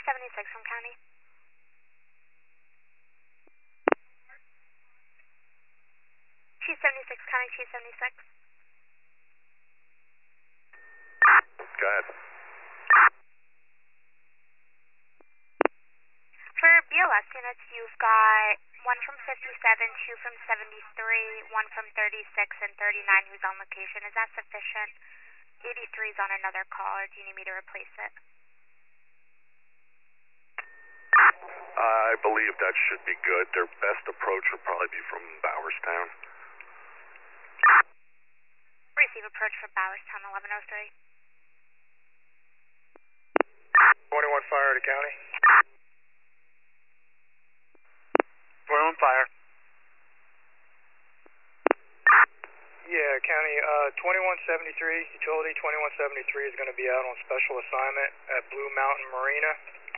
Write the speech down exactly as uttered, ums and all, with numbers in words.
seventy-six from County. Chief seventy-six, County Chief seventy-six. Go ahead. For B L S units, you've got one from fifty-seven, two from seventy-three, one from thirty-six, and thirty-nine who's on location. Is that sufficient? eighty-three is on another call, or do you need me to replace it? I believe that should be good. Their best approach would probably be from Bowerstown. Receive approach for Bowerstown, eleven oh three. twenty-one fire to County. twenty-one fire. Yeah, County, uh, twenty-one seventy-three, utility twenty-one seventy-three is going to be out on special assignment at Blue Mountain Marina.